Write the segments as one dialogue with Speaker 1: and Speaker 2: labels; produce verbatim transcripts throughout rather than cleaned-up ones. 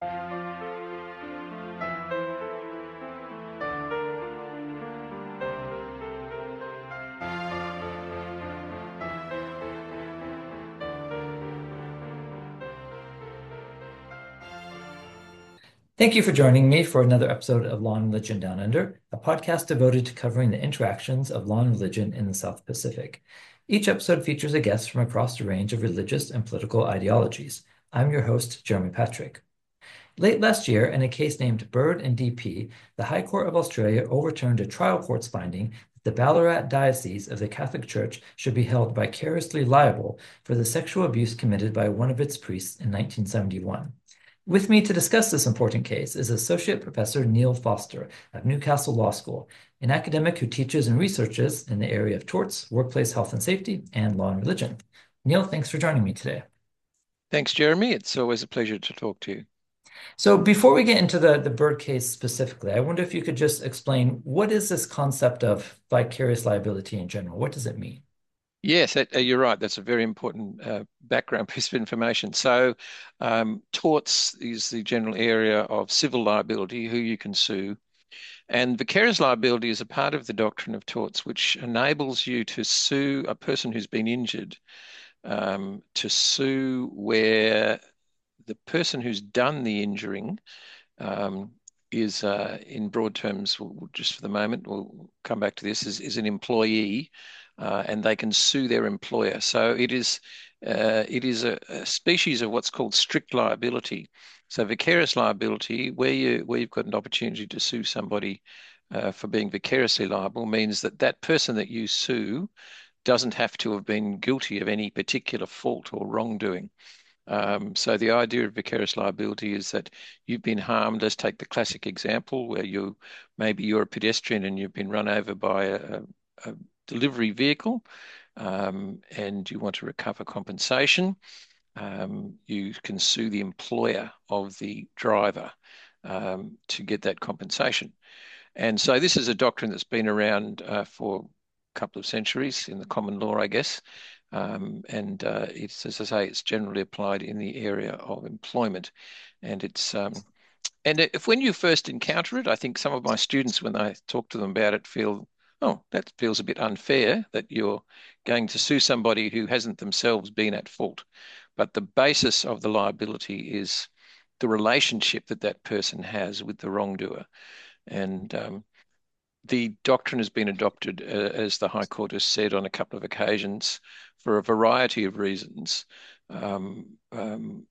Speaker 1: Thank you for joining me for another episode of Law and Religion Down Under, a podcast devoted to covering the interactions of law and religion in the South Pacific. Each episode features a guest from across a range of religious and political ideologies. I'm your host, Jeremy Patrick. Late last year, in a case named Bird and D P, the High Court of Australia overturned a trial court's finding that the Ballarat Diocese of the Catholic Church should be held vicariously liable for the sexual abuse committed by one of its priests in nineteen seventy-one. With me to discuss this important case is Associate Professor Neil Foster of Newcastle Law School, an academic who teaches and researches in the area of torts, workplace health and safety, and law and religion. Neil, thanks for joining me today.
Speaker 2: Thanks, Jeremy. It's always a pleasure to talk to you.
Speaker 1: So before we get into the, the Bird case specifically, I wonder if you could just explain what is this concept of vicarious liability in general? What does it mean?
Speaker 2: Yes, that, uh, you're right. That's a very important uh, background piece of information. So, um, torts is the general area of civil liability, who you can sue. And vicarious liability is a part of the doctrine of torts, which enables you to sue a person who's been injured, um, to sue where the person who's done the injuring um, is, uh, in broad terms, we'll, just for the moment, we'll come back to this, is, is an employee. Uh, and they can sue their employer. So it is uh, it is a, a species of what's called strict liability. So vicarious liability, where you where you've got an opportunity to sue somebody uh, for being vicariously liable, means that that person that you sue doesn't have to have been guilty of any particular fault or wrongdoing. Um, so the idea of vicarious liability is that you've been harmed. Let's take the classic example where you maybe you're a pedestrian and you've been run over by a, a delivery vehicle, um, and you want to recover compensation. Um, you can sue the employer of the driver um, to get that compensation. And so this is a doctrine that's been around uh, for a couple of centuries in the common law, I guess. Um, and uh, it's, as I say, it's generally applied in the area of employment. And it's um, and if when you first encounter it, I think some of my students, when I talk to them about it, feel, oh, that feels a bit unfair that you're going to sue somebody who hasn't themselves been at fault. But the basis of the liability is the relationship that that person has with the wrongdoer. And um, the doctrine has been adopted, uh, as the High Court has said on a couple of occasions, for a variety of reasons. Um, um,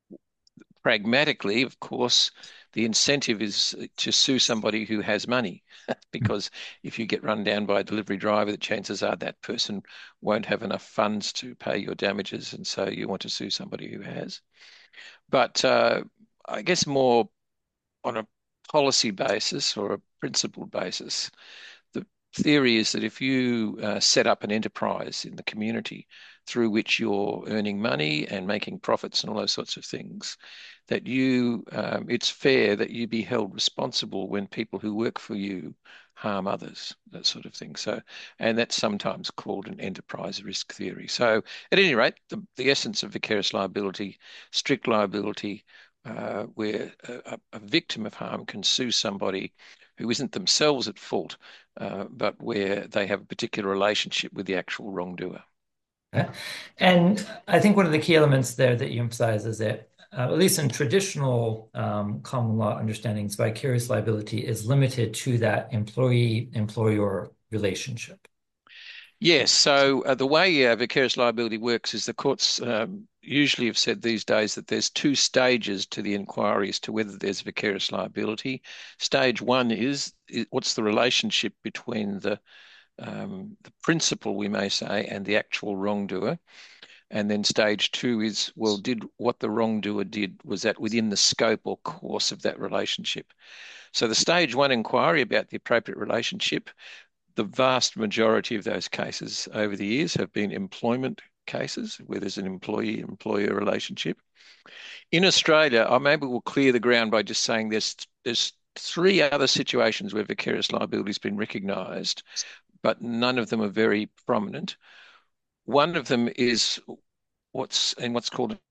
Speaker 2: pragmatically, of course, the incentive is to sue somebody who has money, because if you get run down by a delivery driver, the chances are that person won't have enough funds to pay your damages, and so you want to sue somebody who has. But uh, I guess more on a policy basis or a principled basis, the theory is that if you uh, set up an enterprise in the community through which you're earning money and making profits and all those sorts of things, that you um, it's fair that you be held responsible when people who work for you harm others, that sort of thing. So, and that's sometimes called an enterprise risk theory. So, at any rate, the, the essence of vicarious liability, strict liability, uh, where a, a victim of harm can sue somebody who isn't themselves at fault, uh, but where they have a particular relationship with the actual wrongdoer.
Speaker 1: Okay. And I think one of the key elements there that you emphasize is that, uh, at least in traditional um, common law understandings, vicarious liability is limited to that employee-employer relationship.
Speaker 2: Yes, so uh, the way uh, vicarious liability works is the courts um, usually have said these days that there's two stages to the inquiry as to whether there's vicarious liability. Stage one is, is what's the relationship between the um, the principal, we may say, and the actual wrongdoer. And then stage two is, well, did what the wrongdoer did, was that within the scope or course of that relationship? So the stage one inquiry about the appropriate relationship, the vast majority of those cases over the years have been employment cases where there's an employee-employer relationship. In Australia, I maybe we'll clear the ground by just saying there's there's three other situations where vicarious liability has been recognised, but none of them are very prominent. One of them is what's in what's called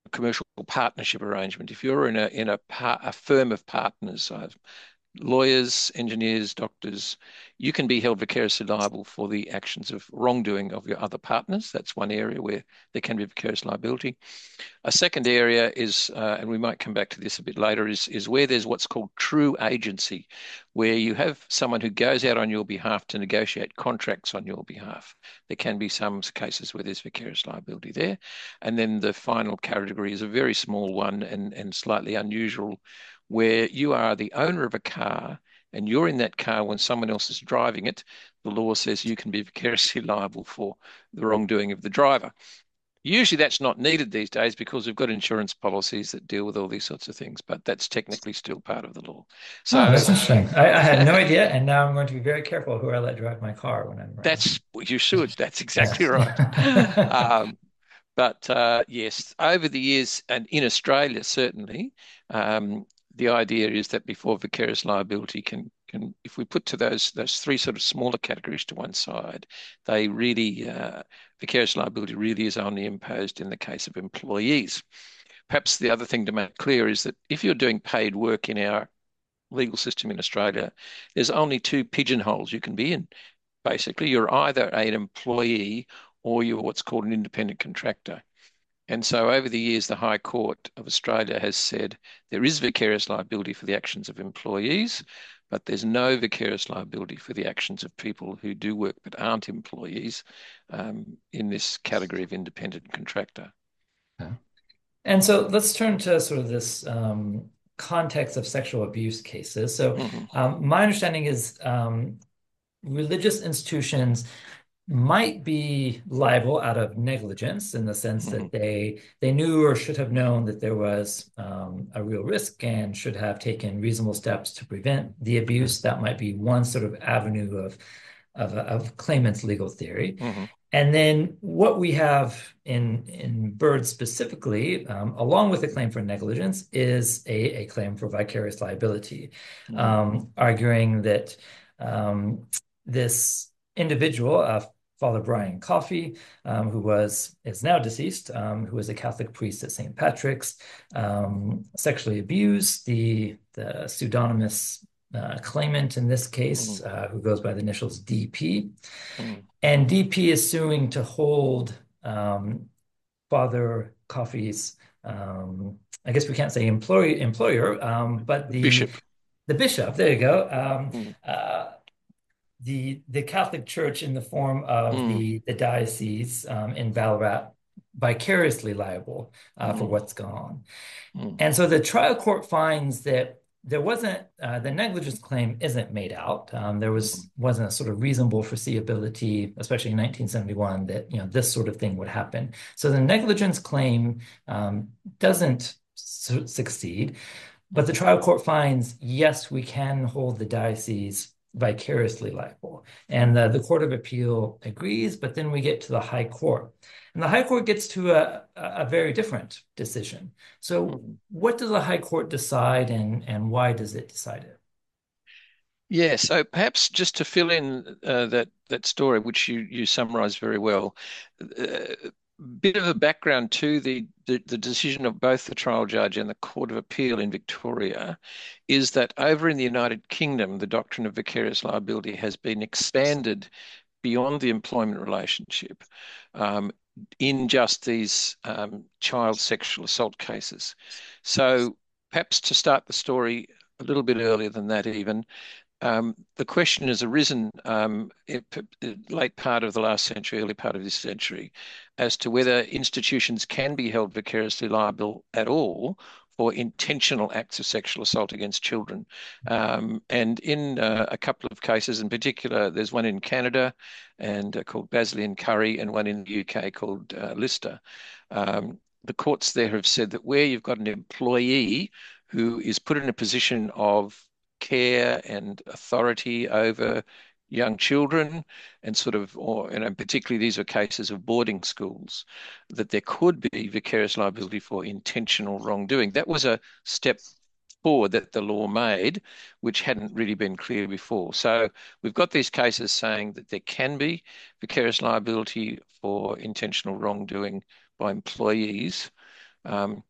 Speaker 2: commercial partnership arrangement. If you're in a in a, par, a firm of partners, uh, lawyers, engineers, doctors, you can be held vicariously liable for the actions of wrongdoing of your other partners. That's one area where there can be vicarious liability. A second area is, uh, and we might come back to this a bit later, is, is where there's what's called true agency, where you have someone who goes out on your behalf to negotiate contracts on your behalf. There can be some cases where there's vicarious liability there. And then the final category is a very small one and, and slightly unusual, where you are the owner of a car and you're in that car when someone else is driving it. The law says you can be vicariously liable for the wrongdoing of the driver. Usually that's not needed these days because we've got insurance policies that deal with all these sorts of things, but that's technically still part of the law.
Speaker 1: Oh,
Speaker 2: So
Speaker 1: that's interesting. I, I had no idea, and now I'm going to be very careful who I let drive my car when I'm around.
Speaker 2: that's you should. That's exactly right.
Speaker 1: Yeah.
Speaker 2: Um, but uh, yes, over the years, and in Australia certainly, um, the idea is that before vicarious liability can can, if we put to those those three sort of smaller categories to one side, they really uh, vicarious liability really is only imposed in the case of employees. Perhaps the other thing to make clear is that if you're doing paid work in our legal system in Australia, there's only two pigeonholes you can be in. Basically, you're either an employee or you're what's called an independent contractor. And so over the years, the High Court of Australia has said there is vicarious liability for the actions of employees, but there's no vicarious liability for the actions of people who do work but aren't employees um, in this category of independent contractor.
Speaker 1: Okay. And so let's turn to sort of this um, context of sexual abuse cases. So
Speaker 2: Mhm.
Speaker 1: um, my understanding is um, religious institutions might be liable out of negligence in the sense
Speaker 2: Mhm.
Speaker 1: that they they knew or should have known that there was um, a real risk and should have taken reasonable steps to prevent the abuse. That might be one sort of avenue of of, of claimant's legal theory.
Speaker 2: Mhm.
Speaker 1: And then what we have in in Byrd specifically, um, along with the claim for negligence, is a, a claim for vicarious liability,
Speaker 2: Mhm.
Speaker 1: um, arguing that um, this individual, uh, Father Brian Coffey, um, who was is now deceased, um, who was a Catholic priest at Saint Patrick's, um, sexually abused the the pseudonymous uh, claimant in this case,
Speaker 2: Mhm.
Speaker 1: uh, who goes by the initials D P.
Speaker 2: Mhm.
Speaker 1: And D P is suing to hold um, Father Coffey's, um, I guess we can't say employee, employer, um, but the
Speaker 2: Bishop.
Speaker 1: the bishop. There you go. Um,
Speaker 2: Mhm.
Speaker 1: uh, the the Catholic Church in the form of
Speaker 2: Mhm.
Speaker 1: the the diocese um, in Ballarat vicariously liable uh, for
Speaker 2: Mhm.
Speaker 1: what's gone on.
Speaker 2: Mhm.
Speaker 1: And so the trial court finds that there wasn't uh, the negligence claim isn't made out. Um, there was
Speaker 2: Mhm.
Speaker 1: wasn't a sort of reasonable foreseeability, especially in nineteen seventy-one, that you know this sort of thing would happen. So the negligence claim um, doesn't su succeed, but the
Speaker 2: Mhm.
Speaker 1: trial court finds yes, we can hold the diocese vicariously liable, and the, the Court of Appeal agrees. But then we get to the High Court, and the High Court gets to a, a very different decision. So
Speaker 2: Mhm.
Speaker 1: what does the High Court decide and, and why does it decide it?
Speaker 2: Yeah, so perhaps just to fill in uh, that that story, which you you summarised very well, a bit of a background to the, the the decision of both the trial judge and the Court of Appeal in Victoria, is that over in the United Kingdom, the doctrine of vicarious liability has been expanded beyond the employment relationship um, in just these um, child sexual assault cases. So perhaps to start the story a little bit earlier than that, even. Um, the question has arisen um, it, it, late part of the last century, early part of this century, as to whether institutions can be held vicariously liable at all for intentional acts of sexual assault against children. Um, and in uh, a couple of cases, in particular, there's one in Canada and uh, called Basley and Curry, and one in the U K called uh, Lister. Um, the courts there have said that where you've got an employee who is put in a position of care and authority over young children and sort of, or, and particularly these are cases of boarding schools, that there could be vicarious liability for intentional wrongdoing. That was a step forward that the law made, which hadn't really been clear before. So we've got these cases saying that there can be vicarious liability for intentional wrongdoing by employees. Um,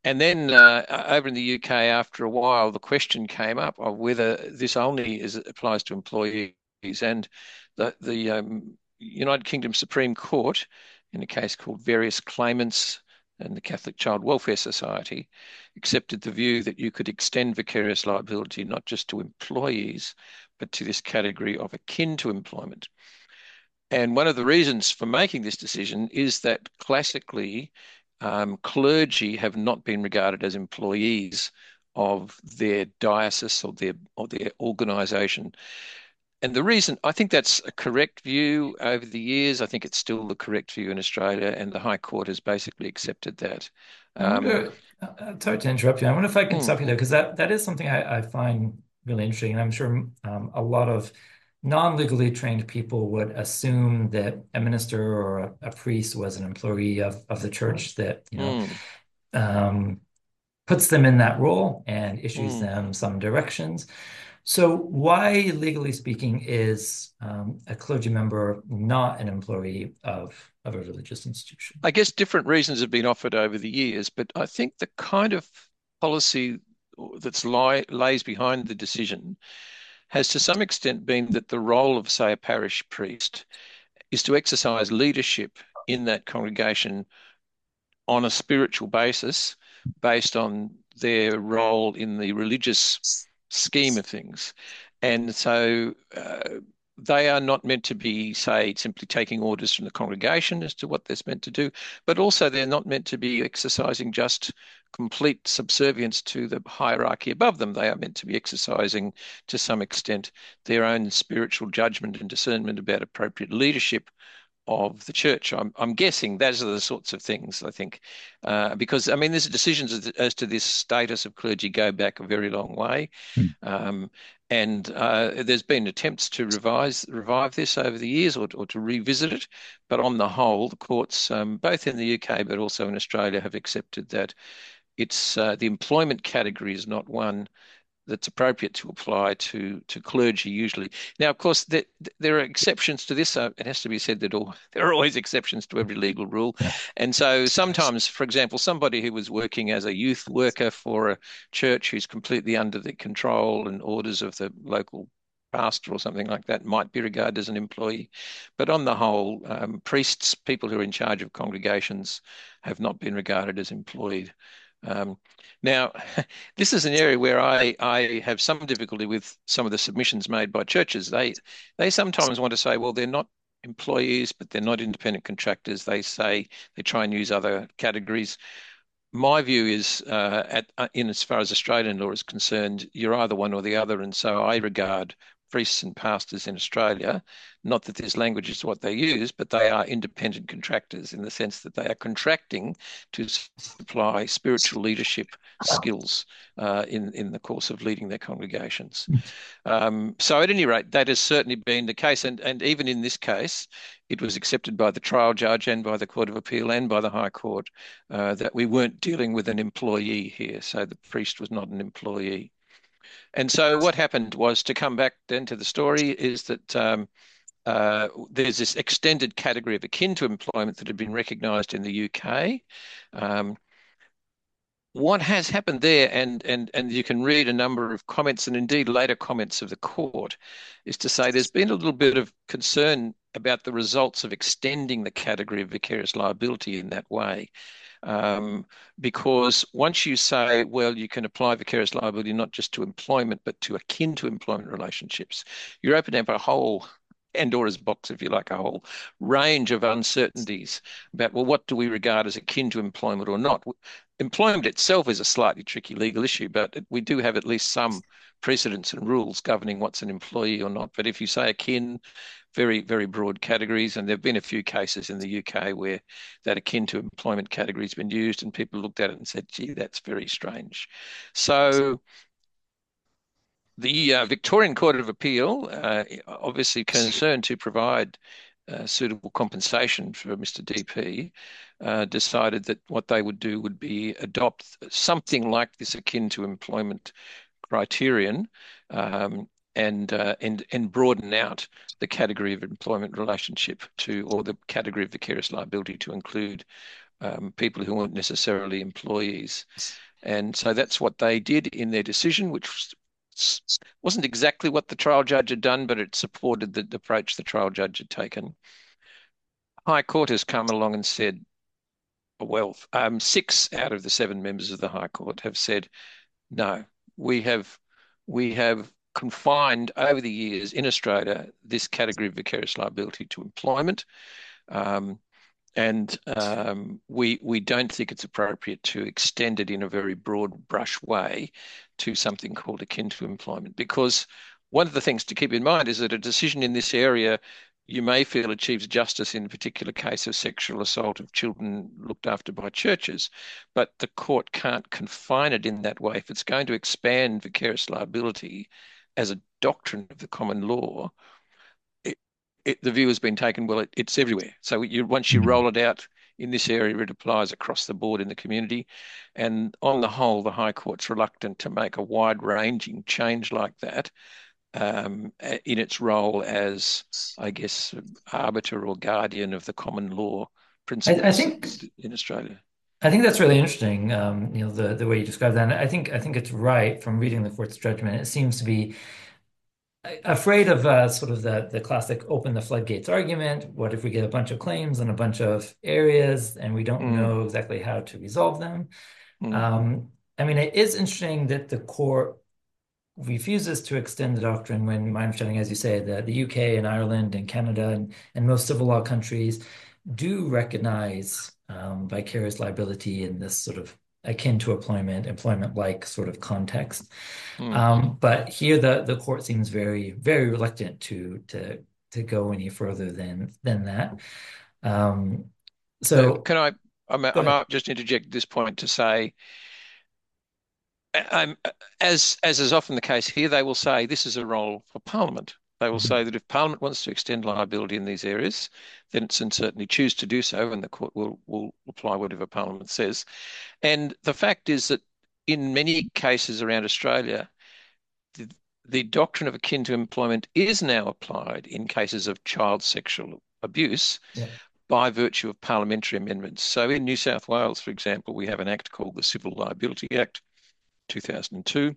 Speaker 2: And then uh, over in the U K, after a while, the question came up of whether this only is, applies to employees. And the, the um, United Kingdom Supreme Court, in a case called Various Claimants and the Catholic Child Welfare Society, accepted the view that you could extend vicarious liability not just to employees, but to this category of akin to employment. And one of the reasons for making this decision is that classically, um, clergy have not been regarded as employees of their diocese or their or their organisation. And the reason I think that's a correct view over the years, I think it's still the correct view in Australia, and the High Court has basically accepted that.
Speaker 1: I
Speaker 2: Um,
Speaker 1: wonder, uh, uh, sorry to interrupt you. I wonder if I can
Speaker 2: mm,
Speaker 1: stop you there because that, that is something I, I find really interesting. And I'm sure um, a lot of non-legally trained people would assume that a minister or a, a priest was an employee of, of the church that, you know,
Speaker 2: mm,
Speaker 1: um, puts them in that role and issues
Speaker 2: mm.
Speaker 1: them some directions. So why, legally speaking, is um, a clergy member not an employee of, of a religious institution?
Speaker 2: I guess different reasons have been offered over the years, but I think the kind of policy that's lie, lays behind the decision has to some extent been that the role of, say, a parish priest is to exercise leadership in that congregation on a spiritual basis based on their role in the religious scheme of things. And so uh, they are not meant to be, say, simply taking orders from the congregation as to what they're meant to do, but also they're not meant to be exercising just complete subservience to the hierarchy above them. They are meant to be exercising, to some extent, their own spiritual judgment and discernment about appropriate leadership of the church. I'm, I'm guessing those are the sorts of things, I think, uh, because I mean, there's decisions as, as to this status of clergy go back a very long way.
Speaker 1: Hmm.
Speaker 2: Um, and uh, there's been attempts to revise revive this over the years or, or to revisit it. But on the whole, the courts, um, both in the U K but also in Australia, have accepted that it's uh, the employment category is not one that's appropriate to apply to to clergy usually. Now, of course, there, there are exceptions to this. Uh, it has to be said that all, there are always exceptions to every legal rule.
Speaker 1: Yeah.
Speaker 2: And so sometimes, for example, somebody who was working as a youth worker for a church who's completely under the control and orders of the local pastor or something like that might be regarded as an employee. But on the whole, um, priests, people who are in charge of congregations, have not been regarded as employed. Um, now, this is an area where I, I have some difficulty with some of the submissions made by churches. They they sometimes want to say, well, they're not employees, but they're not independent contractors. They say they try and use other categories. My view is, uh, at uh, in as far as Australian law is concerned, you're either one or the other, and so I regard priests and pastors in Australia, not that this language is what they use, but they are independent contractors in the sense that they are contracting to supply spiritual leadership skills uh, in in the course of leading their congregations. Um, so at any rate, that has certainly been the case. And, and even in this case, it was accepted by the trial judge and by the Court of Appeal and by the High Court uh, that we weren't dealing with an employee here. So the priest was not an employee. And so what happened was, to come back then to the story, is that um, uh, there's this extended category of akin to employment that had been recognised in the U K. Um, what has happened there, and and and you can read a number of comments and indeed later comments of the court, is to say there's been a little bit of concern about the results of extending the category of vicarious liability in that way. Um, because once you say, well, you can apply vicarious liability not just to employment, but to akin to employment relationships, you're opening up a whole Pandora's box, if you like, a whole range of uncertainties about, well, what do we regard as akin to employment or not? Employment itself is a slightly tricky legal issue, but we do have at least some precedents and rules governing what's an employee or not. But if you say akin, very, very broad categories, and there have been a few cases in the U K where that akin to employment category has been used, and people looked at it and said, gee, that's very strange. So the uh, Victorian Court of Appeal, uh, obviously concerned to provide uh, suitable compensation for Mister D P, uh, decided that what they would do would be adopt something like this akin to employment criterion, um, and uh, and and broaden out the category of employment relationship to, or the category of vicarious liability to include um, people who weren't necessarily employees. And so that's what they did in their decision, which wasn't exactly what the trial judge had done, but it supported the approach the trial judge had taken. High Court has come along and said, well, um, six out of the seven members of the High Court have said, no, we have we have confined over the years in Australia this category of vicarious liability to employment. Um, and um, we we don't think it's appropriate to extend it in a very broad brush way to something called akin to employment. Because one of the things to keep in mind is that a decision in this area you may feel achieves justice in a particular case of sexual assault of children looked after by churches, but the court can't confine it in that way. If it's going to expand vicarious liability as a doctrine of the common law, it, it, the view has been taken, well, it, it's everywhere. So you, once you roll it out in this area, it applies across the board in the community. And on the whole, the High Court's reluctant to make a wide-ranging change like that um, in its role as, I guess, arbiter or guardian of the common law
Speaker 1: I, I
Speaker 2: principles
Speaker 1: think
Speaker 2: in Australia.
Speaker 1: I think that's really interesting, um, you know, the the way you describe that. And I think I think it's right from reading the court's judgment. It seems to be afraid of uh, sort of the the classic open the floodgates argument. What if we get a bunch of claims in a bunch of areas and we don't
Speaker 2: Mm,
Speaker 1: know exactly how to resolve them?
Speaker 2: mm,
Speaker 1: Um, I mean, it is interesting that the court refuses to extend the doctrine when my understanding, as you say, that the U K and Ireland and Canada and, and most civil law countries do recognize um, vicarious liability in this sort of akin to employment, employment-like sort of context.
Speaker 2: mm.
Speaker 1: Um, but here the the court seems very, very reluctant to to to go any further than than that. Um,
Speaker 2: Uh,
Speaker 1: so
Speaker 2: can I, I might,
Speaker 1: go
Speaker 2: I
Speaker 1: ahead.
Speaker 2: might just interject at this point to say, um, as as is often the case here, they will say this is a role for Parliament. They will
Speaker 1: Mhm.
Speaker 2: say that if Parliament wants to extend liability in these areas, then it's and certainly choose to do so, and the court will will apply whatever Parliament says. And the fact is that in many cases around Australia, the, the doctrine of akin to employment is now applied in cases of child sexual abuse
Speaker 1: Yeah.
Speaker 2: by virtue of parliamentary amendments. So in New South Wales, for example, we have an act called the Civil Liability Act two thousand two,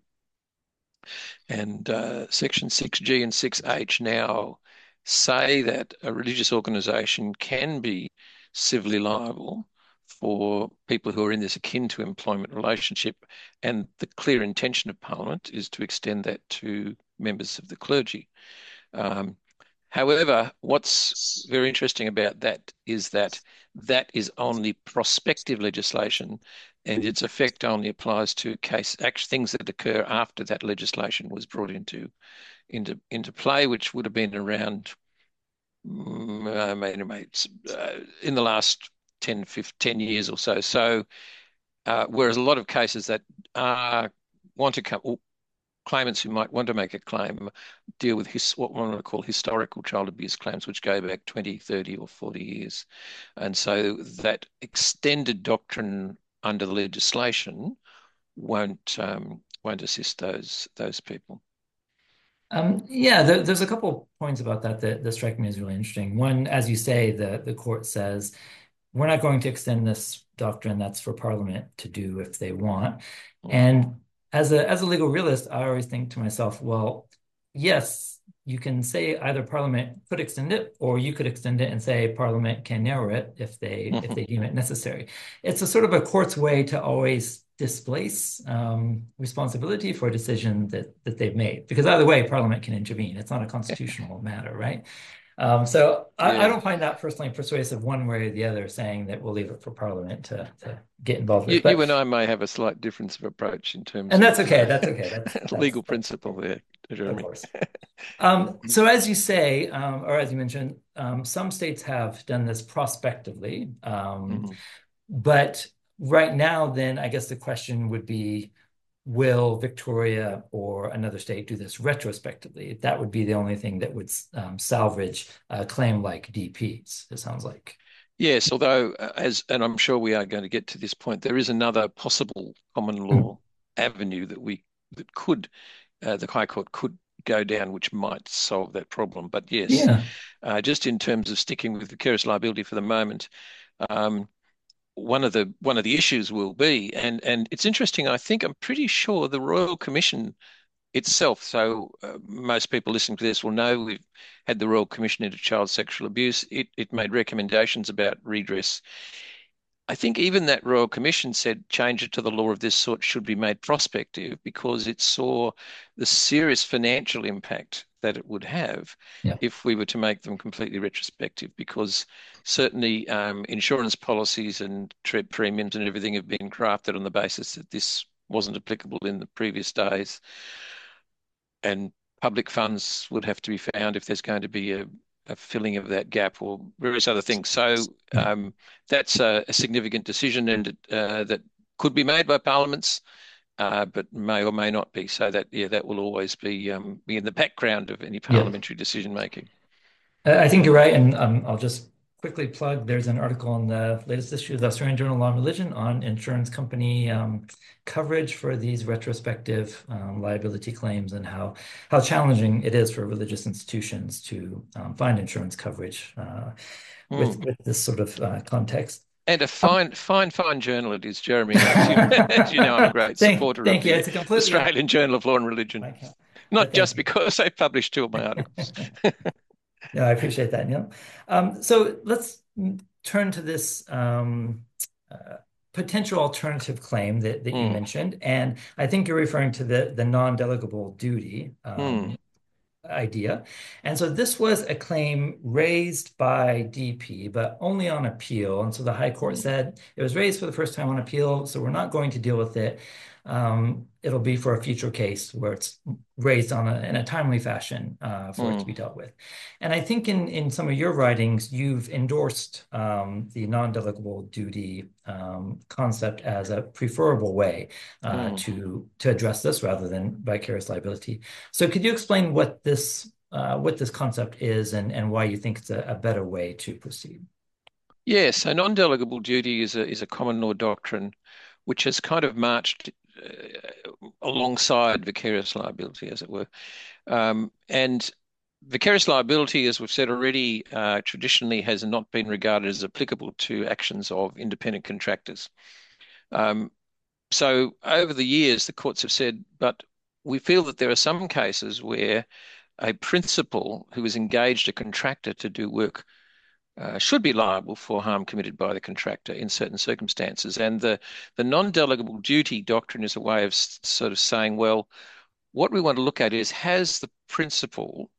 Speaker 2: and uh, Section six G and six H now say that a religious organisation can be civilly liable for people who are in this akin to employment relationship, and the clear intention of Parliament is to extend that to members of the clergy. Um, However, what's very interesting about that is that that is only prospective legislation, and its effect only applies to case act things that occur after that legislation was brought into into into play, which would have been around mm, uh, maybe, uh, in the last ten, fifteen years or so. So, uh, whereas a lot of cases that are want to come, claimants who might want to make a claim deal with his, what one would call historical child abuse claims, which go back twenty, thirty, or forty years. And so that extended doctrine under the legislation won't um, won't assist those those people.
Speaker 1: Um, yeah, there, there's a couple points about that, that that strike me as really interesting. One, as you say, the the court says we're not going to extend this doctrine. That's for Parliament to do if they want.
Speaker 2: Mm.
Speaker 1: And as a as a legal realist, I always think to myself, well, yes, you can say either Parliament could extend it, or you could extend it and say Parliament can narrow it if they if
Speaker 2: Mhm.
Speaker 1: they deem it necessary. It's a sort of a court's way to always displace um, responsibility for a decision that that they've made. Because either way, Parliament can intervene. It's not a constitutional matter, right? Um, so I, I
Speaker 2: Yeah.
Speaker 1: don't find that personally persuasive one way or the other, saying that we'll leave it for Parliament to, to get involved
Speaker 2: You,
Speaker 1: with.
Speaker 2: you
Speaker 1: But
Speaker 2: and I may have a slight difference of approach in terms
Speaker 1: and that's
Speaker 2: of
Speaker 1: okay.
Speaker 2: uh,
Speaker 1: That's okay. That's that's
Speaker 2: legal
Speaker 1: that's
Speaker 2: principle there,
Speaker 1: of
Speaker 2: Jeremy.
Speaker 1: course. Um, so as you say, um, or as you mentioned, um, some states have done this prospectively. Um,
Speaker 2: Mm.
Speaker 1: but right now, then I guess the question would be, will Victoria or another state do this retrospectively? That would be the only thing that would um, salvage a claim like D P's, it sounds like.
Speaker 2: Yes, although uh, as and I'm sure we are going to get to this point, there is another possible common
Speaker 1: Mm.
Speaker 2: law avenue that we that could uh, the High Court could go down, which might solve that problem. But yes,
Speaker 1: Yeah.
Speaker 2: uh, just in terms of sticking with vicarious liability for the moment, um, one of the one of the issues will be, and and it's interesting. I think I'm pretty sure the Royal Commission itself. So uh, most people listening to this will know we've had the Royal Commission into Child Sexual Abuse. It it made recommendations about redress. I think even that Royal Commission said change it to the law of this sort should be made prospective because it saw the serious financial impact that it would have
Speaker 1: Yeah.
Speaker 2: if we were to make them completely retrospective. Because certainly um, insurance policies and trip premiums and everything have been crafted on the basis that this wasn't applicable in the previous days, and public funds would have to be found if there's going to be a, a filling of that gap or various other things. So
Speaker 1: Yeah.
Speaker 2: um, that's a, a significant decision, and uh, that could be made by parliaments, uh, but may or may not be. So that yeah, that will always be um, be in the background of any
Speaker 1: Yeah.
Speaker 2: parliamentary decision making.
Speaker 1: I I think you're right, and um, I'll just quickly plug. There's an article in the latest issue of the Australian Journal of Law and Religion on insurance company um, coverage for these retrospective um, liability claims and how how challenging it is for religious institutions to um, find insurance coverage uh, with
Speaker 2: Mm.
Speaker 1: with this sort of uh, context.
Speaker 2: And a
Speaker 1: Um,
Speaker 2: fine, fine, fine journal it is, Jeremy. As you, as you know, I'm a great
Speaker 1: thank,
Speaker 2: supporter of
Speaker 1: thank you.
Speaker 2: the
Speaker 1: It's a completely
Speaker 2: Australian Journal of Law and Religion,
Speaker 1: my account, but
Speaker 2: not
Speaker 1: thank
Speaker 2: just
Speaker 1: you.
Speaker 2: because they published two of my articles.
Speaker 1: No, I appreciate that, Neil. Um, so let's turn to this um, uh, potential alternative claim that, that you
Speaker 2: Mm,
Speaker 1: mentioned. And I think you're referring to the, the non-delegable duty
Speaker 2: mm,
Speaker 1: um, idea. And so this was a claim raised by D P, but only on appeal. And so the High Court said it was raised for the first time on appeal, so we're not going to deal with it. Um, it'll be for a future case where it's raised on a, in a timely fashion uh, for it to be
Speaker 2: mm.
Speaker 1: dealt with. And I think in, in some of your writings, you've endorsed um, the non-delegable duty um, concept as a preferable way uh,
Speaker 2: Mm.
Speaker 1: to, to address this rather than vicarious liability. So could you explain what this uh, what this concept is and, and why you think it's a, a better way to proceed?
Speaker 2: Yes, so non-delegable duty is a is a common law doctrine which has kind of marched uh, alongside vicarious liability, as it were. Um, and vicarious liability, as we've said already, uh, traditionally has not been regarded as applicable to actions of independent contractors. Um, so over the years, the courts have said, but we feel that there are some cases where a principal who has engaged a contractor to do work uh, should be liable for harm committed by the contractor in certain circumstances. And the, the non-delegable duty doctrine is a way of s- sort of saying, well, what we want to look at is, has the principal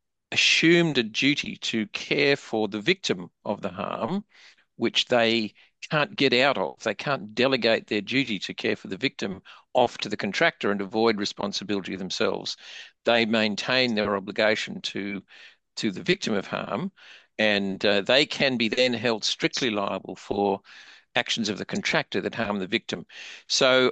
Speaker 2: assumed a duty to care for the victim of the harm, which they can't get out of. They can't delegate their duty to care for the victim off to the contractor and avoid responsibility themselves. They maintain their obligation to to the victim of harm, and uh, they can be then held strictly liable for actions of the contractor that harm the victim. So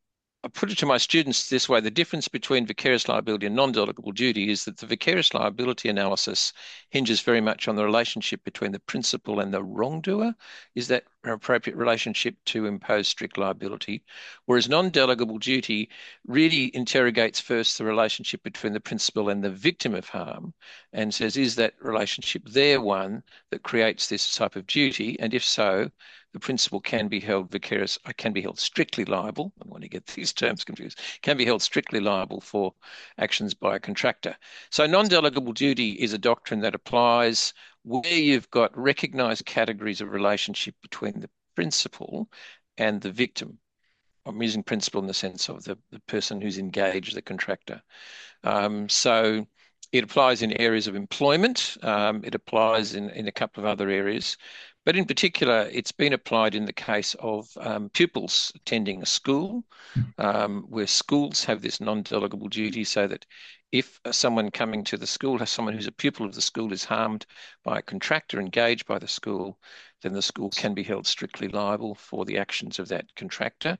Speaker 2: I put it to my students this way: the difference between vicarious liability and non-delegable duty is that the vicarious liability analysis hinges very much on the relationship between the principal and the wrongdoer. Is that an appropriate relationship to impose strict liability? Whereas non-delegable duty really interrogates first the relationship between the principal and the victim of harm and says, is that relationship there one that creates this type of duty? And if so, the principal can be held vicarious, I can be held strictly liable. I want to get these terms confused. Can be held strictly liable for actions by a contractor. So non-delegable duty is a doctrine that applies where you've got recognized categories of relationship between the principal and the victim. I'm using principal in the sense of the, the person who's engaged the contractor. Um, so it applies in areas of employment. Um, it applies in, in a couple of other areas. But in particular, it's been applied in the case of um, pupils attending a school, um, where schools have this non-delegable duty, so that if someone coming to the school, has someone who's a pupil of the school, is harmed by a contractor engaged by the school, then the school can be held strictly liable for the actions of that contractor.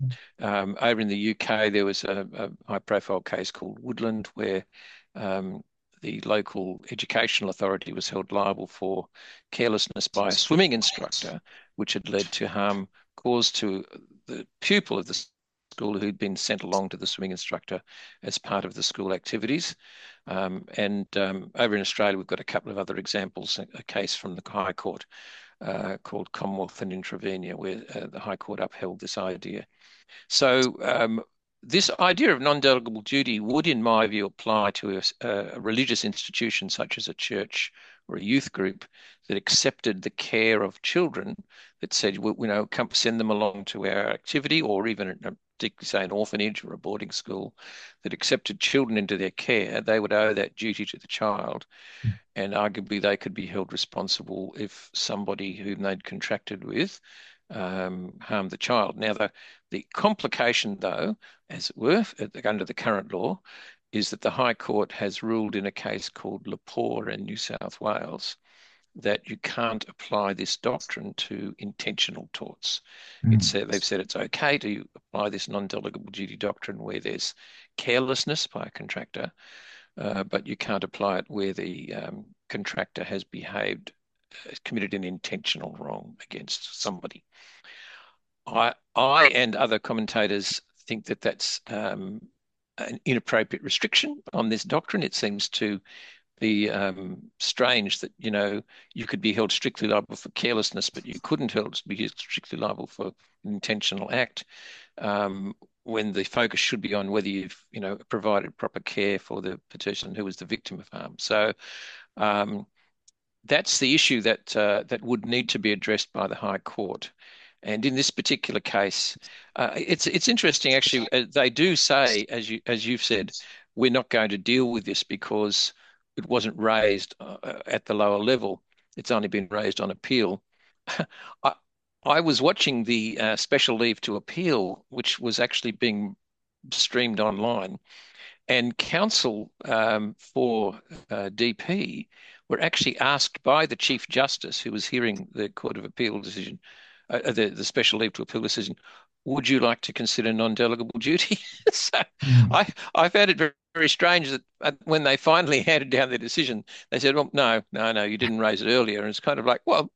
Speaker 2: Um, over in the U K, there was a, a high-profile case called Woodland, where um, the local educational authority was held liable for carelessness by a swimming instructor, which had led to harm caused to the pupil of the school who'd been sent along to the swimming instructor as part of the school activities. Um, and um, over in Australia, we've got a couple of other examples, a, a case from the High Court uh, called Commonwealth and Intravenia, where uh, the High Court upheld this idea. So um, this idea of non-delegable duty would, in my view, apply to a, a religious institution such as a church or a youth group that accepted the care of children, that said, you know, come send them along to our activity, or even, a, particularly say, an orphanage or a boarding school that accepted children into their care. They would owe that duty to the child, and arguably they could be held responsible if somebody whom they'd contracted with um, harmed the child. Now, the, the complication, though, as it were, under the current law, is that the High Court has ruled in a case called Lepore in New South Wales that you can't apply this doctrine to intentional torts. It's uh, they've said it's okay to apply this non-delegable duty doctrine where there's carelessness by a contractor, uh, but you can't apply it where the um, contractor has behaved, uh, committed an intentional wrong against somebody. I, I and other commentators think that that's um, an inappropriate restriction on this doctrine. It seems to be um, strange that, you know, you could be held strictly liable for carelessness, but you couldn't held, be strictly liable for an intentional act, um, when the focus should be on whether you've, you know, provided proper care for the person who was the victim of harm. So um, that's the issue that uh, that would need to be addressed by the High Court. And in this particular case, uh, it's it's interesting actually. Uh, they do say, as you as you've said, we're not going to deal with this because it wasn't raised uh, at the lower level. It's only been raised on appeal. I, I was watching the uh, special leave to appeal, which was actually being streamed online, and counsel um, for uh, D P were actually asked by the Chief Justice, who was hearing the Court of Appeal decision, uh, the, the special leave to appeal decision, would you like to consider non-delegable duty? So
Speaker 1: Mm.
Speaker 2: I, I found it very, very strange that uh, when they finally handed down their decision, they said, well, no, no, no, you didn't raise it earlier. And it's kind of like, well,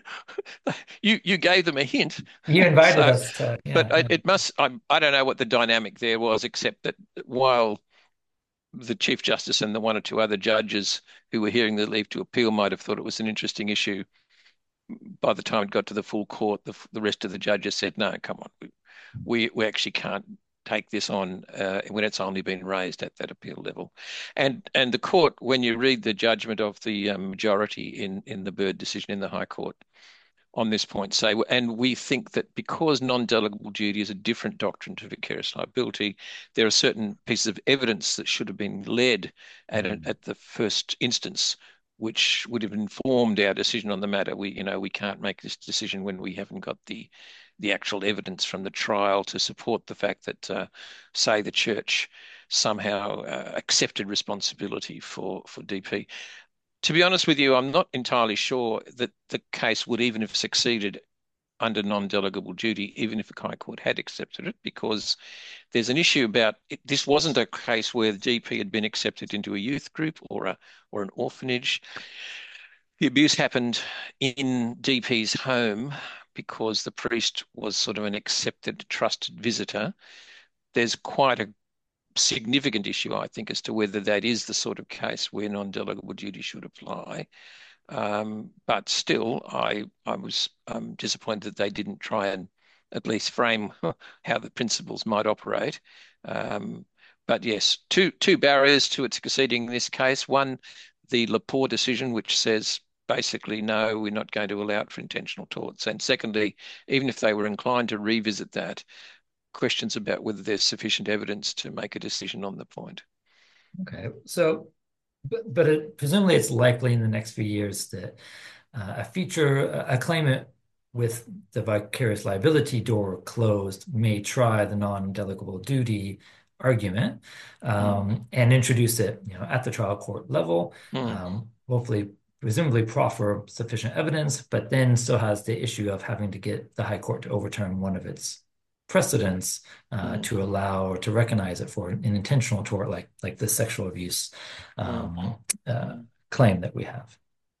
Speaker 2: you you gave them a hint.
Speaker 1: You invited
Speaker 2: So,
Speaker 1: us to,
Speaker 2: but
Speaker 1: yeah,
Speaker 2: I,
Speaker 1: yeah.
Speaker 2: it must, I, I don't know what the dynamic there was, except that while the Chief Justice and the one or two other judges who were hearing the leave to appeal might have thought it was an interesting issue, by the time it got to the full court, the, the rest of the judges said, no, come on, we, we actually can't take this on uh, when it's only been raised at that appeal level. And and the court, when you read the judgment of the um, majority in, in the Bird decision in the High Court on this point, say, and we think that because non-delegable duty is a different doctrine to vicarious liability, there are certain pieces of evidence that should have been led at,
Speaker 1: Mm.
Speaker 2: at the first instance, which would have informed our decision on the matter. We, you know, we can't make this decision when we haven't got the the actual evidence from the trial to support the fact that, uh, say, the church somehow uh, accepted responsibility for for D P. To be honest with you, I'm not entirely sure that the case would even have succeeded under non-delegable duty, even if the High Court had accepted it, because there's an issue about it, this wasn't a case where the D P had been accepted into a youth group or a or an orphanage. The abuse happened in D P's home because the priest was sort of an accepted, trusted visitor. There's quite a significant issue, I think, as to whether that is the sort of case where non-delegable duty should apply. Um, but still, I I was um, disappointed that they didn't try and at least frame how the principles might operate. Um, but yes, two two barriers to its succeeding in this case. One, the Lepore decision, which says basically, no, we're not going to allow it for intentional torts. And secondly, even if they were inclined to revisit that, questions about whether there's sufficient evidence to make a decision on the point.
Speaker 1: Okay. So, but, but it, presumably it's likely in the next few years that uh, a feature, a claimant with the vicarious liability door closed may try the non-delegable duty argument um,
Speaker 2: Mm.
Speaker 1: and introduce it, you know, at the trial court level.
Speaker 2: Mm.
Speaker 1: Um, hopefully, presumably proffer sufficient evidence, but then still has the issue of having to get the High Court to overturn one of its precedents uh,
Speaker 2: Mm.
Speaker 1: to allow or to recognize it for an intentional tort like like the sexual abuse
Speaker 2: Mm.
Speaker 1: um, uh, claim that we have.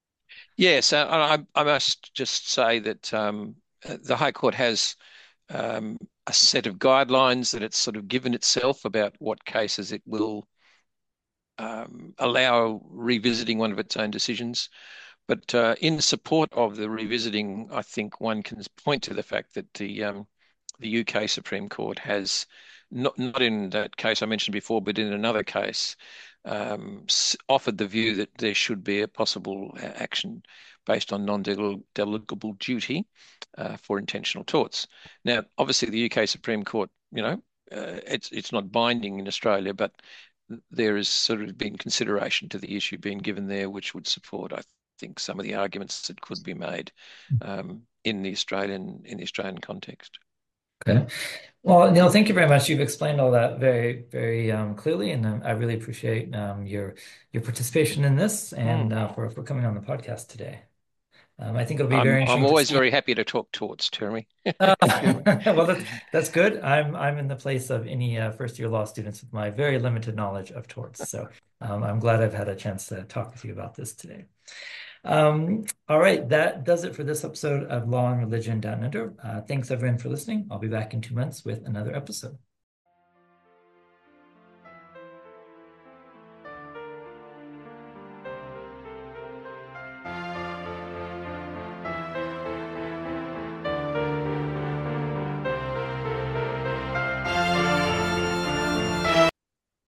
Speaker 2: Yes, uh, I, I must just say that um, uh, the High Court has um, a set of guidelines that it's sort of given itself about what cases it will um, allow revisiting one of its own decisions. But uh, in support of the revisiting, I think one can point to the fact that the um, the U K Supreme Court has not not in that case I mentioned before, but in another case, um, offered the view that there should be a possible uh, action based on non-delegable duty uh, for intentional torts. Now, obviously, the U K Supreme Court, you know, uh, it's it's not binding in Australia, but there has sort of been consideration to the issue being given there, which would support, I think, some of the arguments that could be made um, in the Australian in the Australian context.
Speaker 1: Okay. Well, Neil, thank you very much. You've explained all that very, very um, clearly, and um, I really appreciate um, your your participation in this and
Speaker 2: Mm.
Speaker 1: uh, for for coming on the podcast today. Um, I think it'll be
Speaker 2: I'm
Speaker 1: very
Speaker 2: I'm
Speaker 1: interesting to
Speaker 2: always
Speaker 1: see.
Speaker 2: very happy to talk torts, Jeremy.
Speaker 1: Uh, well, that's that's good. I'm I'm in the place of any uh, first year law students with my very limited knowledge of torts. So um, I'm glad I've had a chance to talk with you about this today. Um, all right, that does it for this episode of Law and Religion Down Under. Uh, thanks everyone for listening. I'll be back in two months with another episode.